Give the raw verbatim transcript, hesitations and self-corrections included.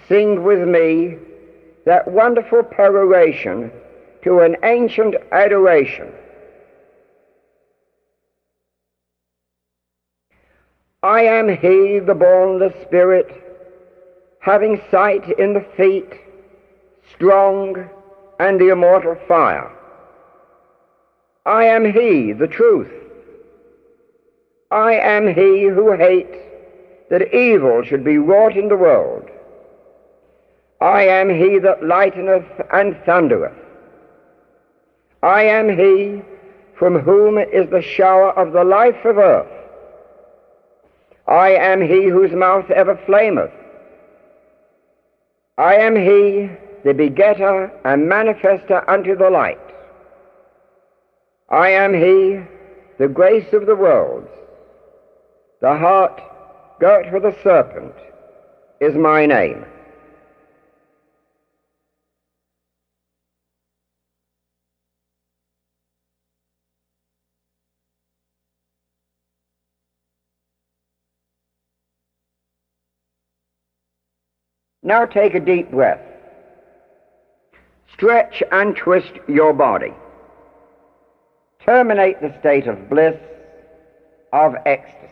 sing with me that wonderful peroration to an ancient adoration. I am he, the bornless spirit, having sight in the feet, strong and the immortal fire. I am he, the truth. I am he who hates that evil should be wrought in the world. I am he that lighteneth and thundereth. I am he from whom is the shower of the life of earth. I am he whose mouth ever flameth. I am he, the begetter and manifester unto the light. I am he, the grace of the worlds. The heart girt with a serpent is my name. Now take a deep breath. Stretch and twist your body. Terminate the state of bliss, of ecstasy.